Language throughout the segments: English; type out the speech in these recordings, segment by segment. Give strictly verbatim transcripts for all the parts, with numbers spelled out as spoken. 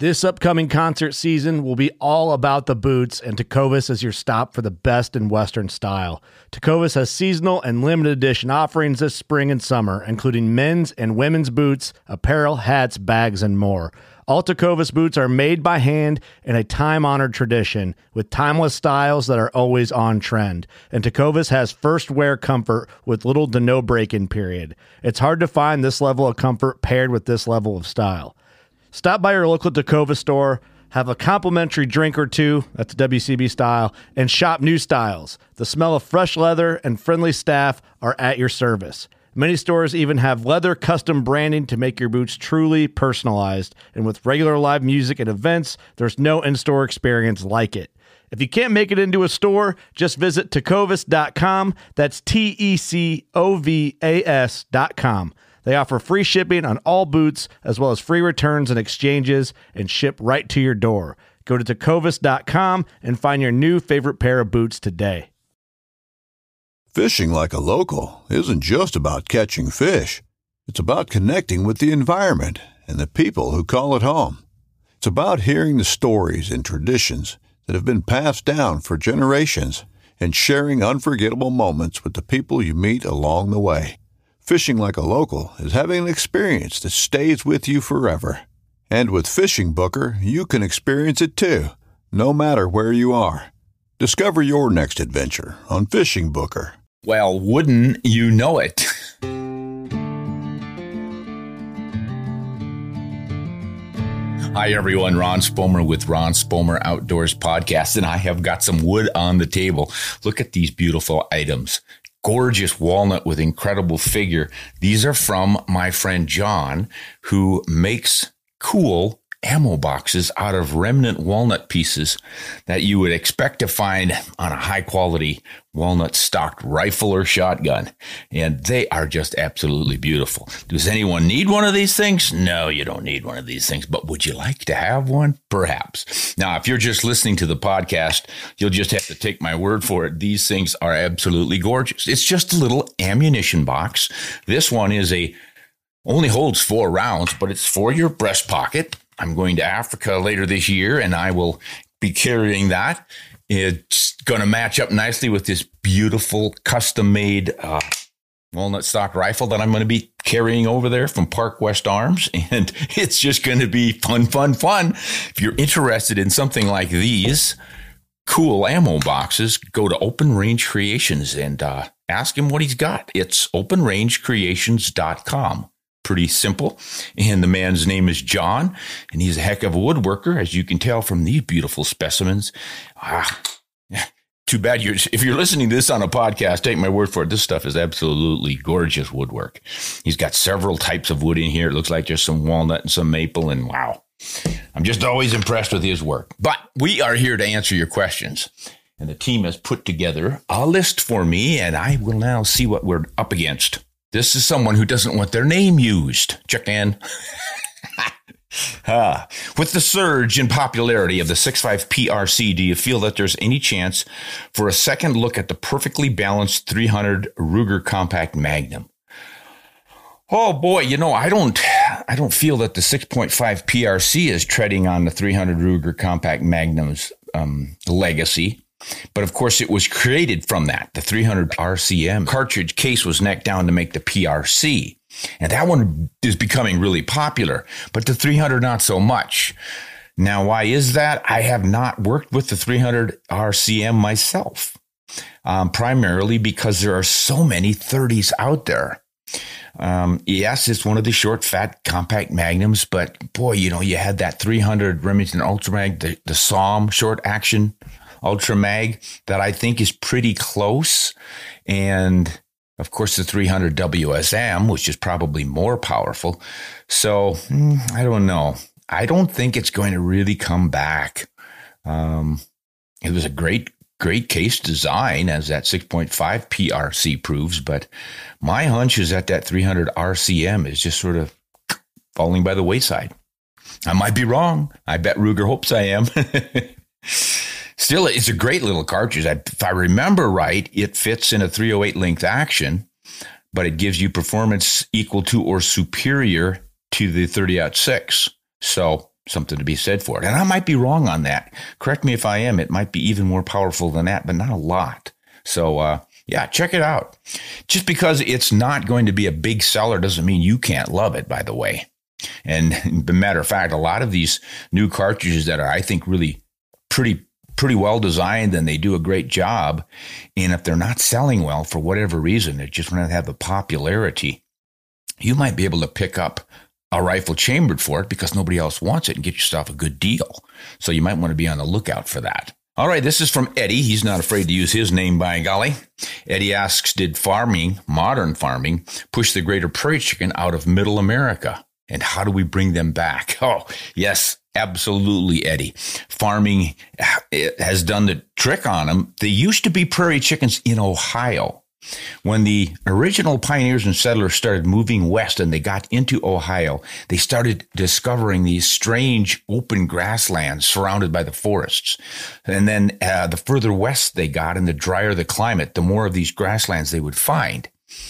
This upcoming concert season will be all about the boots, and Tecovas is your stop for the best in Western style. Tecovas has seasonal and limited edition offerings this spring and summer, including men's and women's boots, apparel, hats, bags, and more. All Tecovas boots are made by hand in a time-honored tradition with timeless styles that are always on trend. And Tecovas has first wear comfort with little to no break-in period. It's hard to find this level of comfort paired with this level of style. Stop by your local Tecovas store, have a complimentary drink or two, that's W C B style, and shop new styles. The smell of fresh leather and friendly staff are at your service. Many stores even have leather custom branding to make your boots truly personalized. And with regular live music and events, there's no in-store experience like it. If you can't make it into a store, just visit tecovas dot com. That's T E C O V A S dot com. They offer free shipping on all boots, as well as free returns and exchanges, and ship right to your door. Go to tecovas dot com and find your new favorite pair of boots today. Fishing like a local isn't just about catching fish. It's about connecting with the environment and the people who call it home. It's about hearing the stories and traditions that have been passed down for generations and sharing unforgettable moments with the people you meet along the way. Fishing like a local is having an experience that stays with you forever. And with Fishing Booker, you can experience it too, no matter where you are. Discover your next adventure on Fishing Booker. Well, wouldn't you know it? Hi, everyone. Ron Spomer with Ron Spomer Outdoors Podcast, and I have got some wood on the table. Look at these beautiful items. Gorgeous walnut with incredible figure. These are from my friend John, who makes cool ammo boxes out of remnant walnut pieces that you would expect to find on a high quality walnut stocked rifle or shotgun. And they are just absolutely beautiful. Does anyone need one of these things? No, you don't need one of these things, but would you like to have one? Perhaps. Now, if you're just listening to the podcast, you'll just have to take my word for it. These things are absolutely gorgeous. It's just a little ammunition box. This one is a only holds four rounds, but it's for your breast pocket. I'm going to Africa later this year, and I will be carrying that. It's going to match up nicely with this beautiful custom-made uh, walnut stock rifle that I'm going to be carrying over there from Park West Arms, and it's just going to be fun, fun, fun. If you're interested in something like these cool ammo boxes, go to Open Range Creations and uh, ask him what he's got. It's open range creations dot com. Pretty simple. And the man's name is John, and he's a heck of a woodworker, as you can tell from these beautiful specimens. Ah, too bad you're, if you're listening to this on a podcast, take my word for it. This stuff is absolutely gorgeous woodwork. He's got several types of wood in here. It looks like there's some walnut and some maple, and wow. I'm just always impressed with his work. But we are here to answer your questions. And the team has put together a list for me, and I will now see what we're up against. This is someone who doesn't want their name used. Check in. ah. With the surge in popularity of the six point five P R C, do you feel that there's any chance for a second look at the perfectly balanced three hundred Ruger Compact Magnum? Oh boy, you know, I don't I don't feel that the six point five P R C is treading on the three hundred Ruger Compact Magnum's um, legacy. But of course, it was created from that. The three hundred R C M cartridge case was necked down to make the P R C. And that one is becoming really popular, but the three hundred not so much. Now, why is that? I have not worked with the three hundred R C M myself, um, primarily because there are so many thirties out there. Um, yes, it's one of the short, fat, compact magnums, but boy, you know, you had that three hundred Remington Ultramag, the, the S O M short action Ultra Mag that I think is pretty close. And of course, the three hundred W S M, which is probably more powerful. So I don't know. I don't think it's going to really come back. Um, it was a great, great case design, as that six point five P R C proves. But my hunch is that that three hundred R C M is just sort of falling by the wayside. I might be wrong. I bet Ruger hopes I am. Still, it's a great little cartridge. If I remember right, it fits in a three oh eight length action, but it gives you performance equal to or superior to the thirty aught six. So something to be said for it. And I might be wrong on that. Correct me if I am. It might be even more powerful than that, but not a lot. So, uh, yeah, check it out. Just because it's not going to be a big seller doesn't mean you can't love it, by the way. And as a matter of fact, a lot of these new cartridges that are, I think, really pretty pretty well designed, and they do a great job. And if they're not selling well for whatever reason, they just want to have the popularity, you might be able to pick up a rifle chambered for it because nobody else wants it and get yourself a good deal. So you might want to be on the lookout for that. All right, this is from Eddie. He's not afraid to use his name, by golly. Eddie asks, did farming, modern farming, push the greater prairie chicken out of middle America? And how do we bring them back? Oh, yes, absolutely, Eddie. Farming has done the trick on them. They used to be prairie chickens in Ohio. When the original pioneers and settlers started moving west and they got into Ohio, they started discovering these strange open grasslands surrounded by the forests. And then uh, the further west they got and the drier the climate, the more of these grasslands they would find.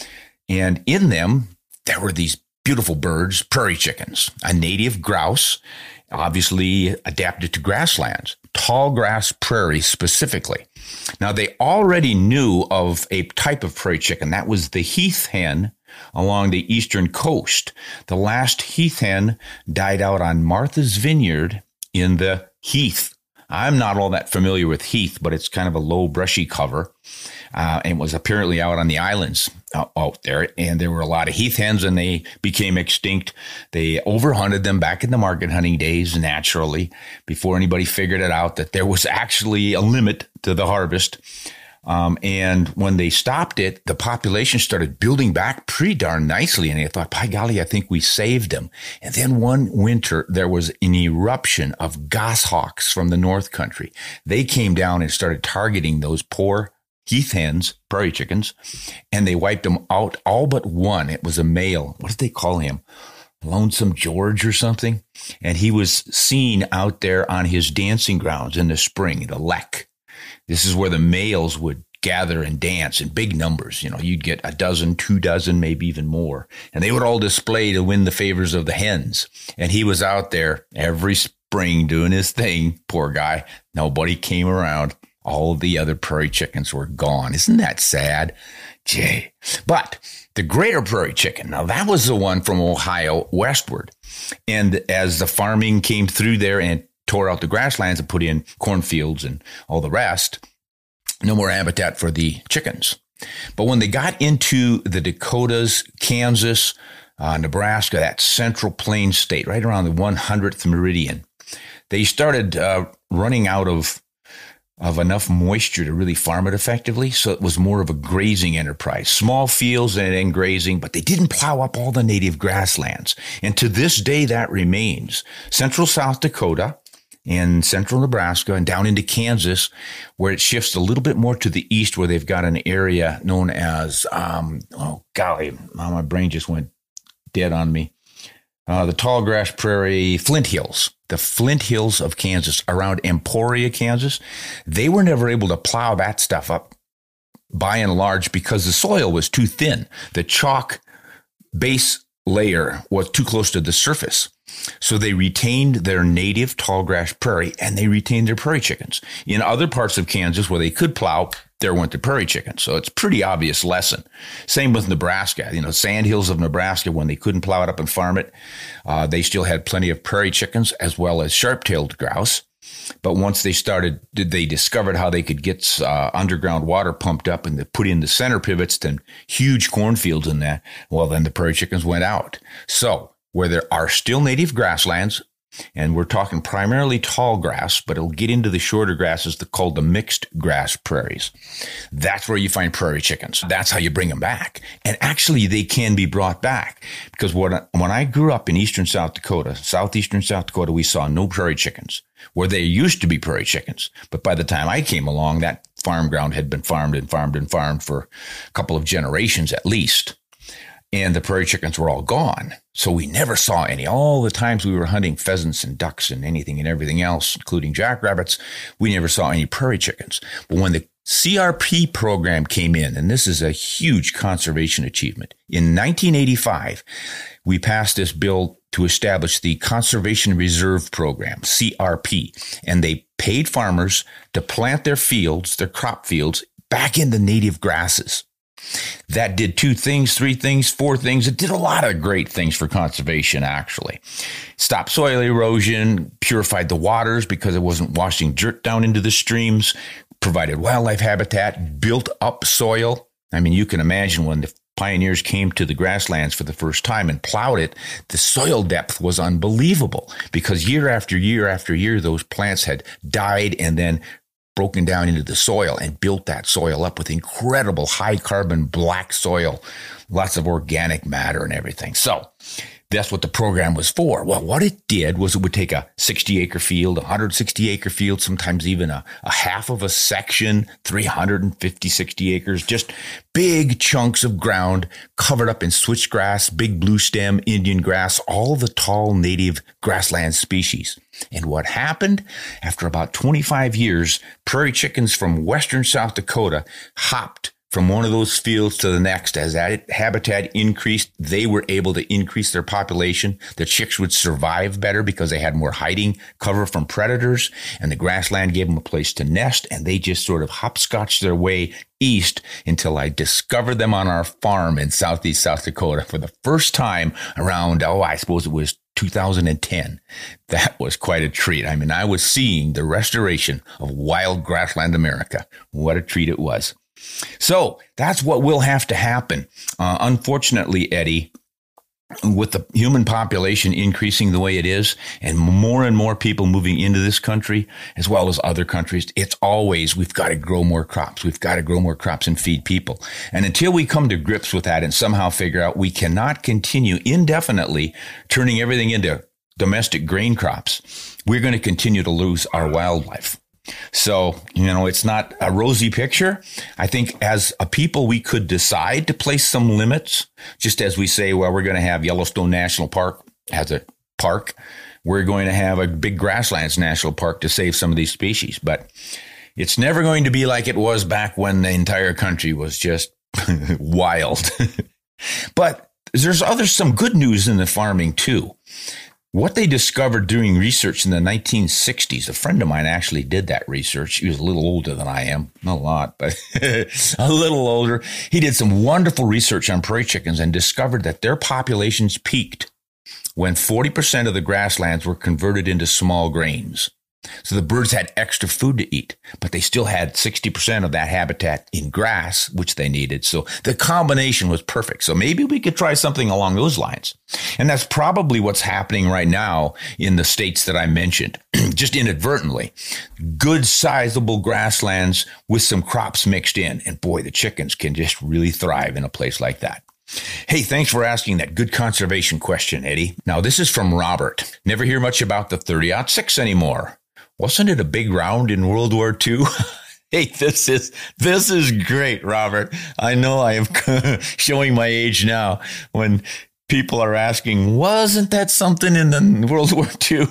And in them, there were these beautiful birds, prairie chickens, a native grouse, obviously adapted to grasslands, tall grass prairie specifically. Now, they already knew of a type of prairie chicken. That was the heath hen along the eastern coast. The last heath hen died out on Martha's Vineyard in the heath. I'm not all that familiar with heath, but it's kind of a low, brushy cover. Uh, and was apparently out on the islands uh, out there. And there were a lot of heath hens, and they became extinct. They overhunted them back in the market hunting days, naturally, before anybody figured it out that there was actually a limit to the harvest. Um, and when they stopped it, the population started building back pretty darn nicely. And they thought, by golly, I think we saved them. And then one winter, there was an eruption of goshawks from the North Country. They came down and started targeting those poor heath hens, prairie chickens, and they wiped them out, all but one. It was a male. What did they call him? Lonesome George or something? And he was seen out there on his dancing grounds in the spring, the Lek. This is where the males would gather and dance in big numbers. You know, you'd get a dozen, two dozen, maybe even more. And they would all display to win the favors of the hens. And he was out there every spring doing his thing. Poor guy. Nobody came around. All of the other prairie chickens were gone. Isn't that sad? Gee. But the greater prairie chicken, now that was the one from Ohio westward. And as the farming came through there and tore out the grasslands and put in cornfields and all the rest, no more habitat for the chickens. But when they got into the Dakotas, Kansas, uh, Nebraska, that central plains state, right around the one hundredth meridian, they started uh, running out of of enough moisture to really farm it effectively. So it was more of a grazing enterprise, small fields and then grazing, but they didn't plow up all the native grasslands. And to this day, that remains. Central South Dakota and central Nebraska and down into Kansas, where it shifts a little bit more to the east, where they've got an area known as, um, oh, golly, my brain just went dead on me. Uh, the tall grass prairie, Flint Hills, the Flint Hills of Kansas, around Emporia, Kansas. They were never able to plow that stuff up by and large because the soil was too thin. The chalk base layer was too close to the surface. So they retained their native tall grass prairie, and they retained their prairie chickens. In other parts of Kansas where they could plow, there went the prairie chickens. So it's a pretty obvious lesson. Same with Nebraska. You know, sand hills of Nebraska, when they couldn't plow it up and farm it, uh, they still had plenty of prairie chickens as well as sharp-tailed grouse. But once they started, they discovered how they could get uh, underground water pumped up and they put in the center pivots, then huge cornfields in that. Well, then the prairie chickens went out. So where there are still native grasslands, and we're talking primarily tall grass, but it'll get into the shorter grasses called the mixed grass prairies. That's where you find prairie chickens. That's how you bring them back. And actually, they can be brought back because when I, when I grew up in eastern South Dakota, southeastern South Dakota, we saw no prairie chickens where there used to be prairie chickens. But by the time I came along, that farm ground had been farmed and farmed and farmed for a couple of generations at least. And the prairie chickens were all gone. So we never saw any. All the times we were hunting pheasants and ducks and anything and everything else, including jackrabbits, we never saw any prairie chickens. But when the C R P program came in, and this is a huge conservation achievement. In nineteen eighty-five, we passed this bill to establish the Conservation Reserve Program, C R P, and they paid farmers to plant their fields, their crop fields, back into native grasses. That did two things, three things, four things. It did a lot of great things for conservation, actually. Stopped soil erosion, purified the waters because it wasn't washing dirt down into the streams, provided wildlife habitat, built up soil. I mean, you can imagine when the pioneers came to the grasslands for the first time and plowed it, the soil depth was unbelievable because year after year after year, those plants had died and then broken down into the soil and built that soil up with incredible high carbon black soil, lots of organic matter and everything. So that's what the program was for. Well, what it did was it would take a sixty acre field, a one hundred sixty acre field, sometimes even a, a half of a section, three hundred fifty, sixty acres, just big chunks of ground covered up in switchgrass, big blue stem, Indian grass, all the tall native grassland species. And what happened? After about twenty-five years, prairie chickens from western South Dakota hopped from one of those fields to the next. As that habitat increased, they were able to increase their population. The chicks would survive better because they had more hiding cover from predators, and the grassland gave them a place to nest, and they just sort of hopscotched their way east until I discovered them on our farm in southeast South Dakota for the first time around, oh, I suppose it was two thousand ten. That was quite a treat. I mean, I was seeing the restoration of wild grassland America. What a treat it was. So that's what will have to happen. Uh, unfortunately, Eddie, with the human population increasing the way it is and more and more people moving into this country as well as other countries, it's always, we've got to grow more crops. We've got to grow more crops and feed people. And until we come to grips with that and somehow figure out we cannot continue indefinitely turning everything into domestic grain crops, we're going to continue to lose our wildlife. So, you know, it's not a rosy picture. I think as a people, we could decide to place some limits, just as we say, well, we're going to have Yellowstone National Park as a park. We're going to have a big grasslands national park to save some of these species. But it's never going to be like it was back when the entire country was just wild. But there's other some good news in the farming, too. What they discovered doing research in the nineteen sixties, a friend of mine actually did that research. He was a little older than I am, not a lot, but a little older. He did some wonderful research on prairie chickens and discovered that their populations peaked when forty percent of the grasslands were converted into small grains. So the birds had extra food to eat, but they still had sixty percent of that habitat in grass, which they needed. So the combination was perfect. So maybe we could try something along those lines. And that's probably what's happening right now in the states that I mentioned, just inadvertently. Good sizable grasslands with some crops mixed in. And boy, the chickens can just really thrive in a place like that. Hey, thanks for asking that good conservation question, Eddie. Now, this is from Robert. Never hear much about the thirty aught six anymore. Wasn't it a big round in World War Two? Hey, this is this is great, Robert. I know I am showing my age now when people are asking, wasn't that something in the World War Two?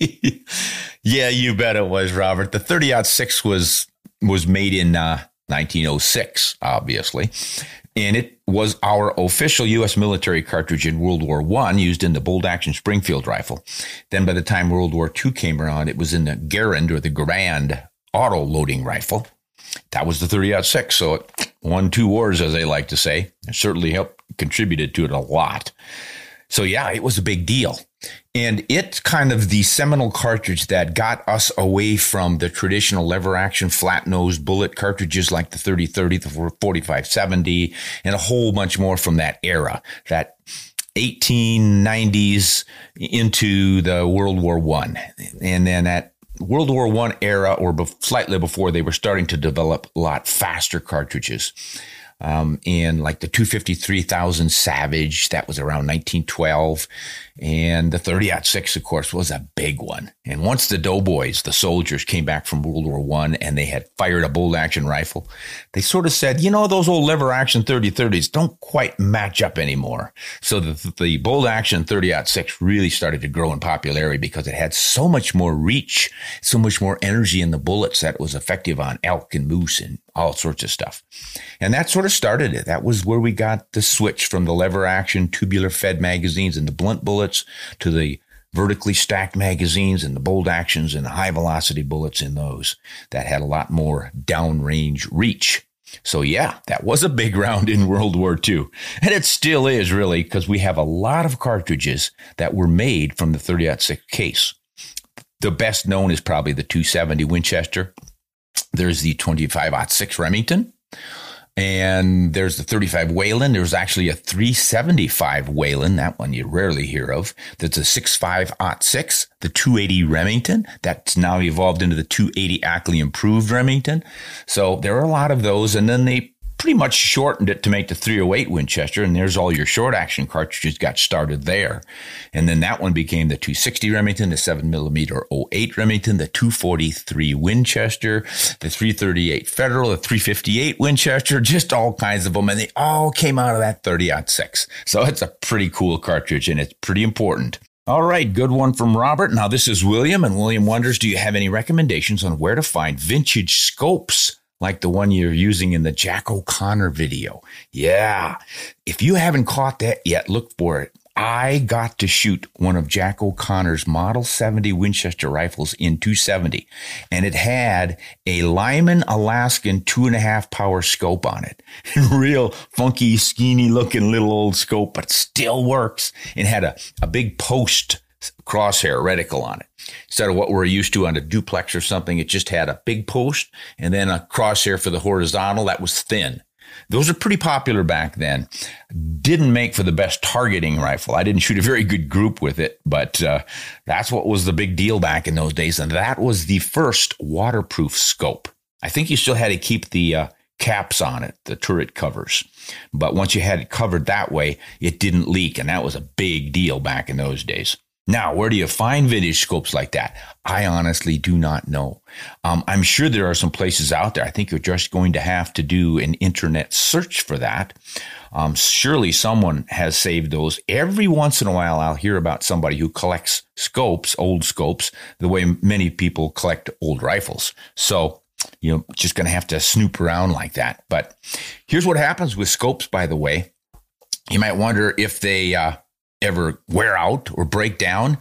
Yeah, you bet it was, Robert. The thirty aught six was was made in uh, nineteen oh six, obviously. And it was our official U S military cartridge in World War One, used in the bolt action Springfield rifle. Then by the time World War Two came around, it was in the Garand or the Garand auto loading rifle. That was the thirty aught six. So it won two wars, as they like to say. It certainly helped, contributed to it a lot. So yeah, it was a big deal. And it's kind of the seminal cartridge that got us away from the traditional lever action flat nosed bullet cartridges like the thirty thirty, the forty-five seventy, and a whole bunch more from that era, that eighteen nineties into the World War One. And then at World War One era, or be- slightly before, they were starting to develop a lot faster cartridges. Um, and like the two fifty-three thousand Savage, that was around nineteen twelve. And the thirty aught six, of course, was a big one. And once the doughboys, the soldiers, came back from World War One and they had fired a bolt-action rifle, they sort of said, you know, those old lever-action thirty thirties don't quite match up anymore. So the, the bolt-action thirty aught six really started to grow in popularity because it had so much more reach, so much more energy in the bullets that it was effective on elk and moose and all sorts of stuff. And that sort of started it. That was where we got the switch from the lever-action tubular-fed magazines and the blunt bullets to the vertically stacked magazines and the bolt actions and the high velocity bullets in those that had a lot more downrange reach. So yeah, that was a big round in World War Two. And it still is really, because we have a lot of cartridges that were made from the thirty aught six case. The best known is probably the two seventy Winchester. There's the twenty-five aught six Remington. And there's the thirty-five Whelen. There's actually a three seventy-five Whelen. That one you rarely hear of. There's a sixty-five aught six, the two eighty Remington. That's now evolved into the two eighty Ackley Improved Remington. So there are a lot of those. And then they pretty much shortened it to make the three oh eight Winchester. And there's all your short action cartridges got started there. And then that one became the two sixty Remington, the seven millimeter oh eight Remington, the two forty-three Winchester, the three thirty-eight Federal, the three fifty-eight Winchester, just all kinds of them. And they all came out of that thirty aught six. So it's a pretty cool cartridge and it's pretty important. All right, good one from Robert. Now this is William, and William wonders, do you have any recommendations on where to find vintage scopes like the one you're using in the Jack O'Connor video? Yeah, if you haven't caught that yet, look for it. I got to shoot one of Jack O'Connor's Model seventy Winchester rifles in two seventy, and it had a Lyman Alaskan two and a half power scope on it. Real funky, skinny looking little old scope, but still works. It had a, a big post crosshair reticle on it. Instead of what we're used to on a duplex or something, it just had a big post and then a crosshair for the horizontal that was thin. Those are pretty popular back then. Didn't make for the best targeting rifle. I didn't shoot a very good group with it, but uh, that's what was the big deal back in those days. And that was the first waterproof scope. I think you still had to keep the uh, caps on it, the turret covers. But once you had it covered that way, it didn't leak. And that was a big deal back in those days. Now, where do you find vintage scopes like that? I honestly do not know. Um, I'm sure there are some places out there. I think you're just going to have to do an internet search for that. Um, surely someone has saved those. Every once in a while, I'll hear about somebody who collects scopes, old scopes, the way many people collect old rifles. So, you know, just going to have to snoop around like that. But here's what happens with scopes, by the way. You might wonder if they uh, ever wear out or break down.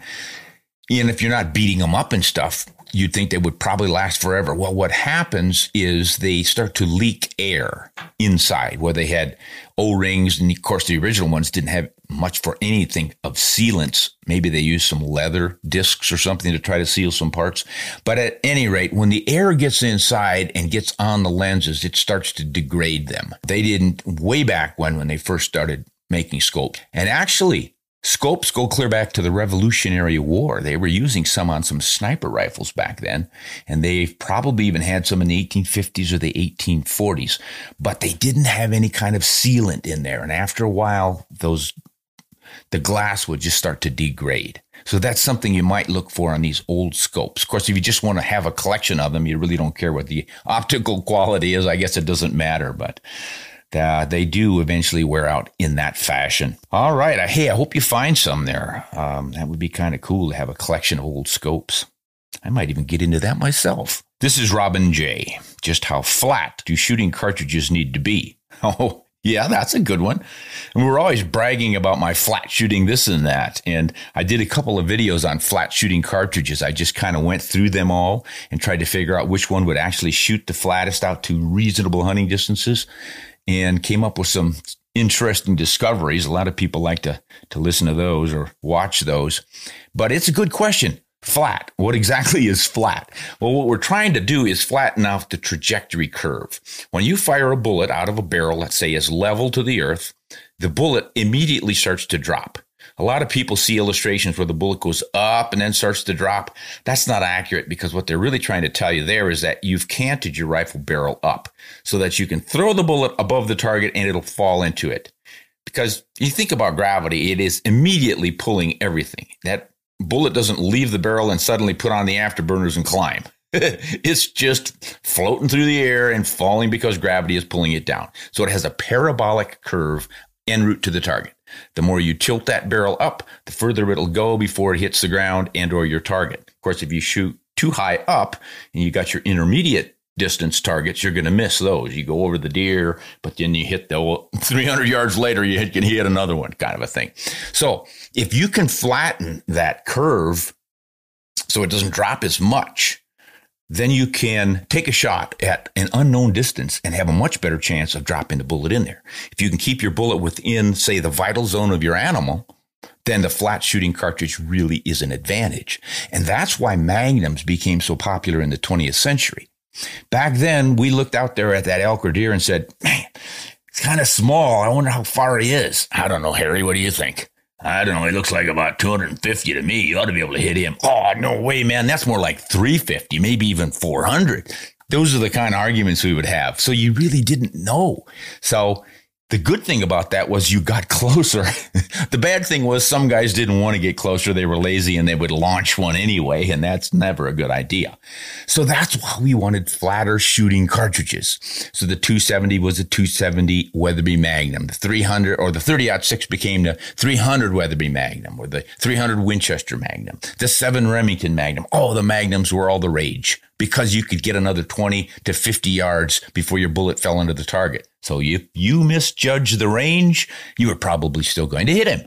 And if you're not beating them up and stuff, you'd think they would probably last forever. Well, what happens is they start to leak air inside where they had O-rings. And of course, the original ones didn't have much for anything of sealants. Maybe they used some leather discs or something to try to seal some parts. But at any rate, when the air gets inside and gets on the lenses, it starts to degrade them. They didn't way back when, when they first started making scopes. And actually, scopes go clear back to the Revolutionary War. They were using some on some sniper rifles back then, and they probably even had some in the eighteen fifties or the eighteen forties, but they didn't have any kind of sealant in there. And after a while, those the glass would just start to degrade. So that's something you might look for on these old scopes. Of course, if you just want to have a collection of them, you really don't care what the optical quality is. I guess it doesn't matter, but Uh, they do eventually wear out in that fashion. All right. I, hey, I hope you find some there. Um, that would be kind of cool to have a collection of old scopes. I might even get into that myself. This is Robin J. Just how flat do shooting cartridges need to be? Oh, yeah, that's a good one. And we're always bragging about my flat shooting this and that. And I did a couple of videos on flat shooting cartridges. I just kind of went through them all and tried to figure out which one would actually shoot the flattest out to reasonable hunting distances, and came up with some interesting discoveries. A lot of people like to, to listen to those or watch those. But it's a good question. Flat. What exactly is flat? Well, what we're trying to do is flatten out the trajectory curve. When you fire a bullet out of a barrel, let's say is level to the earth, the bullet immediately starts to drop. A lot of people see illustrations where the bullet goes up and then starts to drop. That's not accurate, because what they're really trying to tell you there is that you've canted your rifle barrel up so that you can throw the bullet above the target and it'll fall into it. Because you think about gravity, it is immediately pulling everything. That bullet doesn't leave the barrel and suddenly put on the afterburners and climb. It's just floating through the air and falling because gravity is pulling it down. So it has a parabolic curve en route to the target. The more you tilt that barrel up, the further it'll go before it hits the ground and or your target. Of course, if you shoot too high up and you got your intermediate distance targets, you're going to miss those. You go over the deer, but then you hit the three hundred yards later, you can hit another one, kind of a thing. So if you can flatten that curve so it doesn't drop as much, then you can take a shot at an unknown distance and have a much better chance of dropping the bullet in there. If you can keep your bullet within, say, the vital zone of your animal, then the flat shooting cartridge really is an advantage. And that's why magnums became so popular in the twentieth century. Back then, we looked out there at that elk or deer and said, man, it's kind of small. I wonder how far he is. I don't know, Harry. What do you think? I don't know. He looks like about two hundred fifty to me. You ought to be able to hit him. Oh, no way, man. That's more like three fifty, maybe even four hundred. Those are the kind of arguments we would have. So you really didn't know. So the good thing about that was you got closer. The bad thing was some guys didn't want to get closer. They were lazy and they would launch one anyway, and that's never a good idea. So that's why we wanted flatter shooting cartridges. So the two seventy was a two seventy Weatherby Magnum. The three hundred or the thirty aught six became the three hundred Weatherby Magnum or the three hundred Winchester Magnum, the seven Remington Magnum. Oh, the Magnums were all the rage because you could get another twenty to fifty yards before your bullet fell into the target. So if you misjudged the range, you were probably still going to hit him.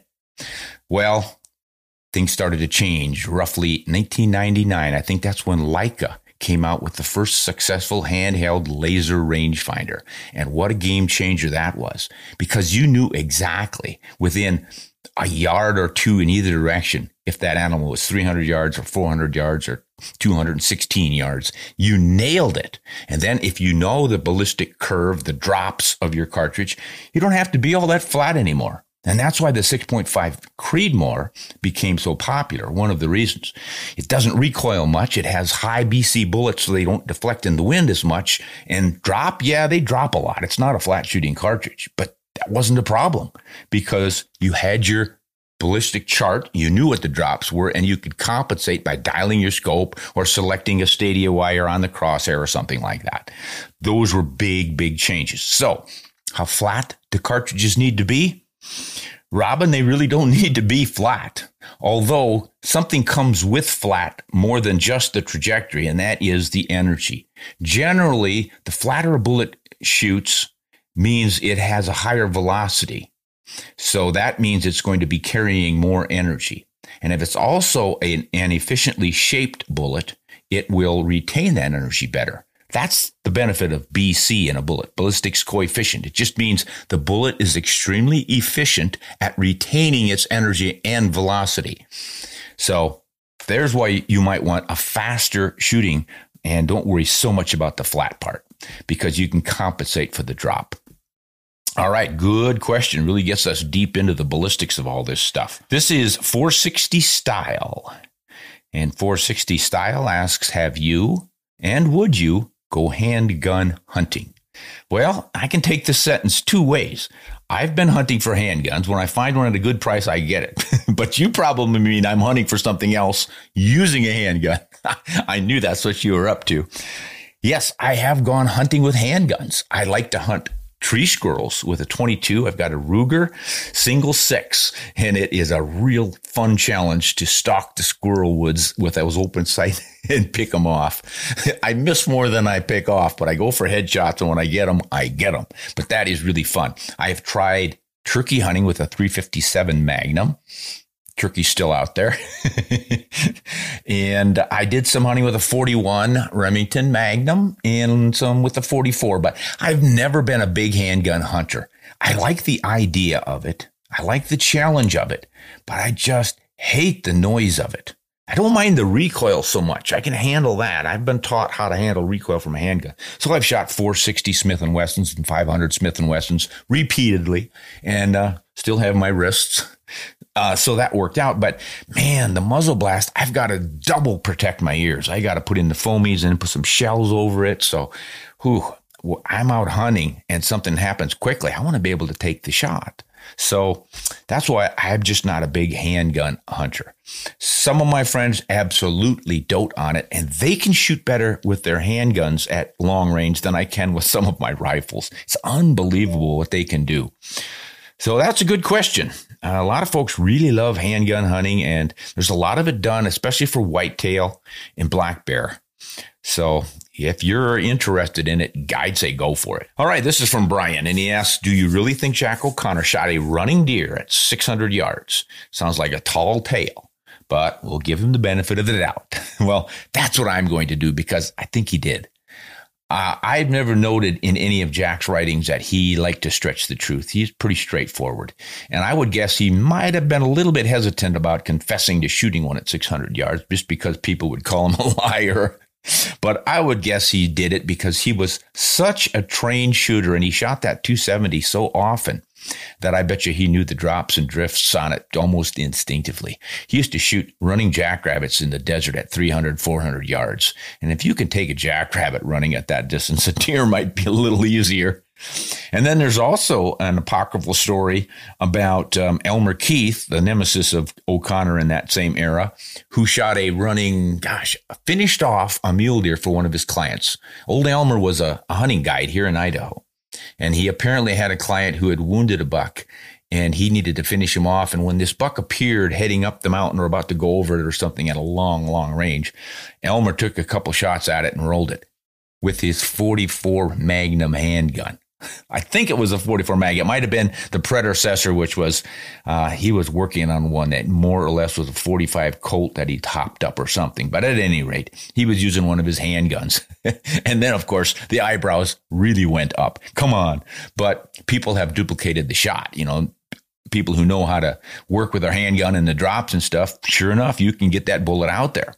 Well, things started to change. Roughly nineteen ninety-nine, I think that's when Leica came out with the first successful handheld laser rangefinder. And what a game changer that was, because you knew exactly within a yard or two in either direction if that animal was three hundred yards or four hundred yards or two hundred sixteen yards. You nailed it. And then if you know the ballistic curve, the drops of your cartridge, you don't have to be all that flat anymore. And that's why the six point five Creedmoor became so popular. One of the reasons. It doesn't recoil much. It has high B C bullets so they don't deflect in the wind as much. And drop, yeah, they drop a lot. It's not a flat shooting cartridge, but that wasn't a problem because you had your ballistic chart, you knew what the drops were, and you could compensate by dialing your scope or selecting a stadia wire on the crosshair or something like that. Those were big, big changes. So how flat do cartridges need to be? Robin, they really don't need to be flat, although something comes with flat more than just the trajectory, and that is the energy. Generally, the flatter a bullet shoots means it has a higher velocity. So that means it's going to be carrying more energy. And if it's also an, an efficiently shaped bullet, it will retain that energy better. That's the benefit of B C in a bullet, ballistics coefficient. It just means the bullet is extremely efficient at retaining its energy and velocity. So there's why you might want a faster shooting, and don't worry so much about the flat part because you can compensate for the drop. All right, good question. Really gets us deep into the ballistics of all this stuff. This is four sixty Style. And four sixty Style asks, have you and would you go handgun hunting? Well, I can take this sentence two ways. I've been hunting for handguns. When I find one at a good price, I get it. But you probably mean I'm hunting for something else using a handgun. I knew that's what you were up to. Yes, I have gone hunting with handguns. I like to hunt tree squirrels with a twenty-two. I've got a Ruger single six, and it is a real fun challenge to stalk the squirrel woods with those open sight and pick them off. I miss more than I pick off, but I go for headshots, and when I get them, I get them. But that is really fun. I have tried turkey hunting with a three fifty-seven Magnum. Turkey's still out there. And I did some hunting with a forty-one Remington Magnum and some with a forty-four, but I've never been a big handgun hunter. I like the idea of it. I like the challenge of it, but I just hate the noise of it. I don't mind the recoil so much. I can handle that. I've been taught how to handle recoil from a handgun. So I've shot four sixty Smith and Wessons and five hundred Smith and Wessons repeatedly and uh, still have my wrists. Uh, so that worked out. But man, the muzzle blast, I've got to double protect my ears. I got to put in the foamies and put some shells over it. So whew, I'm out hunting and something happens quickly. I want to be able to take the shot. So that's why I'm just not a big handgun hunter. Some of my friends absolutely dote on it, and they can shoot better with their handguns at long range than I can with some of my rifles. It's unbelievable what they can do. So that's a good question. Uh, a lot of folks really love handgun hunting, and there's a lot of it done, especially for whitetail and black bear. So if you're interested in it, I'd say go for it. All right, this is from Brian, and he asks, do you really think Jack O'Connor shot a running deer at six hundred yards? Sounds like a tall tale, but we'll give him the benefit of the doubt. Well, that's what I'm going to do because I think he did. Uh, I've never noted in any of Jack's writings that he liked to stretch the truth. He's pretty straightforward. And I would guess he might have been a little bit hesitant about confessing to shooting one at six hundred yards just because people would call him a liar. But I would guess he did it because he was such a trained shooter and he shot that two seventy so often that I bet you he knew the drops and drifts on it almost instinctively. He used to shoot running jackrabbits in the desert at three hundred, four hundred yards. And if you can take a jackrabbit running at that distance, a deer might be a little easier. And then there's also an apocryphal story about um, Elmer Keith, the nemesis of O'Connor in that same era, who shot a running, gosh, finished off a mule deer for one of his clients. Old Elmer was a, a hunting guide here in Idaho. And he apparently had a client who had wounded a buck and he needed to finish him off. And when this buck appeared heading up the mountain or about to go over it or something at a long, long range, Elmer took a couple shots at it and rolled it with his forty-four Magnum handgun. I think it was a forty-four mag. It might have been the predecessor, which was, uh, he was working on one that more or less was a forty-five Colt that he topped up or something. But at any rate, he was using one of his handguns. And then, of course, the eyebrows really went up. Come on. But people have duplicated the shot. You know, people who know how to work with their handgun and the drops and stuff. Sure enough, you can get that bullet out there.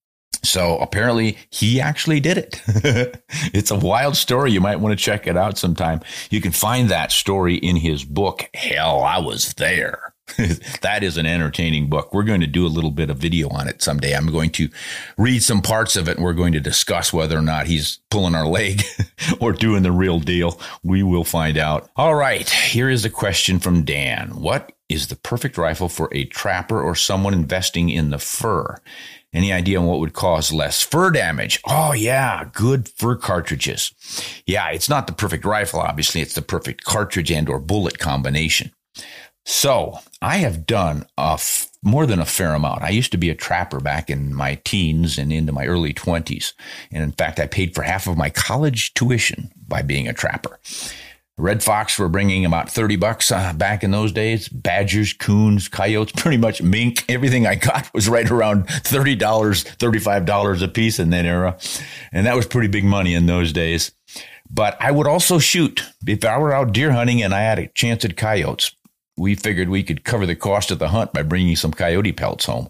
So apparently he actually did it. It's a wild story. You might want to check it out sometime. You can find that story in his book, Hell, I Was There. That is an entertaining book. We're going to do a little bit of video on it someday. I'm going to read some parts of it, and we're going to discuss whether or not he's pulling our leg or doing the real deal. We will find out. All right, here is a question from Dan. What is the perfect rifle for a trapper or someone investing in the fur? Any idea on what would cause less fur damage? Oh, yeah, good fur cartridges. Yeah, it's not the perfect rifle, obviously. It's the perfect cartridge and or bullet combination. So I have done a f- more than a fair amount. I used to be a trapper back in my teens and into my early twenties. And in fact, I paid for half of my college tuition by being a trapper. Red fox were bringing about thirty bucks uh, back in those days. Badgers, coons, coyotes, pretty much mink. Everything I got was right around thirty dollars, thirty-five dollars a piece in that era. And that was pretty big money in those days. But I would also shoot. If I were out deer hunting and I had a chance at coyotes, we figured we could cover the cost of the hunt by bringing some coyote pelts home.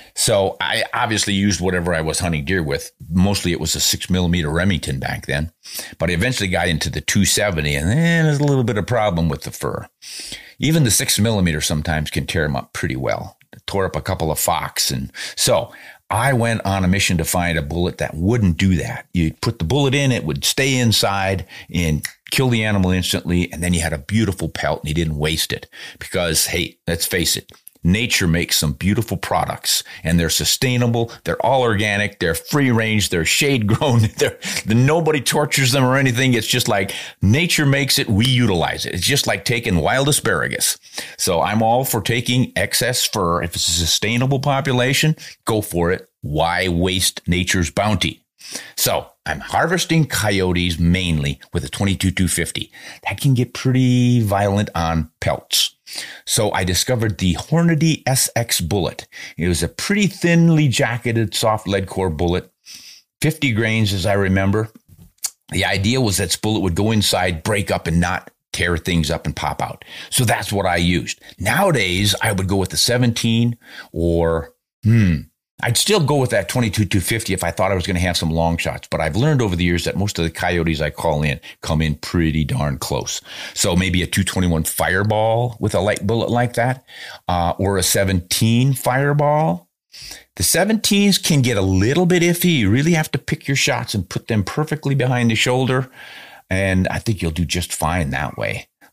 So I obviously used whatever I was hunting deer with. Mostly it was a six millimeter Remington back then, but I eventually got into the two seventy, and then there's a little bit of problem with the fur. Even the six millimeter sometimes can tear them up pretty well. It tore up a couple of fox. And so I went on a mission to find a bullet that wouldn't do that. You put the bullet in, it would stay inside and kill the animal instantly. And then you had a beautiful pelt and you didn't waste it because, hey, let's face it. Nature makes some beautiful products and they're sustainable. They're all organic. They're free range. They're shade grown. They're, nobody tortures them or anything. It's just like nature makes it. We utilize it. It's just like taking wild asparagus. So I'm all for taking excess fur. If it's a sustainable population, go for it. Why waste nature's bounty? So I'm harvesting coyotes mainly with a twenty-two two fifty. That can get pretty violent on pelts. So I discovered the Hornady S X bullet. It was a pretty thinly jacketed soft lead core bullet, fifty grains as I remember. The idea was that this bullet would go inside, break up and not tear things up and pop out. So that's what I used. Nowadays, I would go with the seventeen or, hmm, I'd still go with that twenty-two two fifty if I thought I was going to have some long shots, but I've learned over the years that most of the coyotes I call in come in pretty darn close. So maybe a two twenty-one Fireball with a light bullet like that, uh, or a seventeen Fireball. The seventeens can get a little bit iffy. You really have to pick your shots and put them perfectly behind the shoulder, and I think you'll do just fine that way.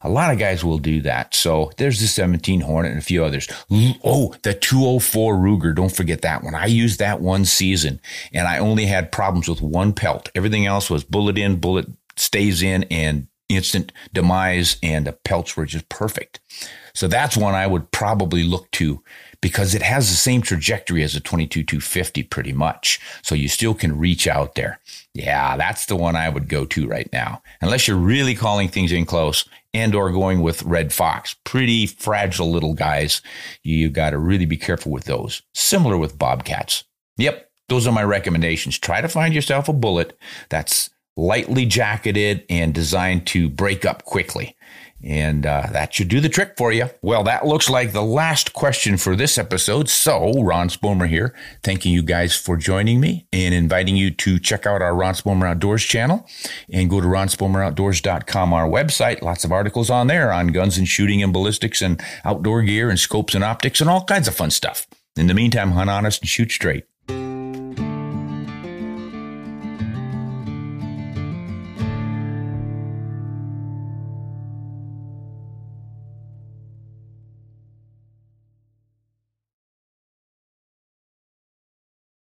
A lot of guys will do that. So there's the seventeen Hornet and a few others. Oh, the two oh four Ruger. Don't forget that one. I used that one season and I only had problems with one pelt. Everything else was bullet in, bullet stays in, and instant demise, and the pelts were just perfect. So that's one I would probably look to because it has the same trajectory as a twenty-two two fifty pretty much. So you still can reach out there. Yeah, that's the one I would go to right now. Unless you're really calling things in close and or going with Red Fox. Pretty fragile little guys. You got to really be careful with those. Similar with Bobcats. Yep, those are my recommendations. Try to find yourself a bullet that's lightly jacketed and designed to break up quickly. And uh, that should do the trick for you. Well, that looks like the last question for this episode. So, Ron Spomer here, thanking you guys for joining me and inviting you to check out our Ron Spomer Outdoors channel and go to ron spomer outdoors dot com, our website. Lots of articles on there on guns and shooting and ballistics and outdoor gear and scopes and optics and all kinds of fun stuff. In the meantime, hunt honest and shoot straight.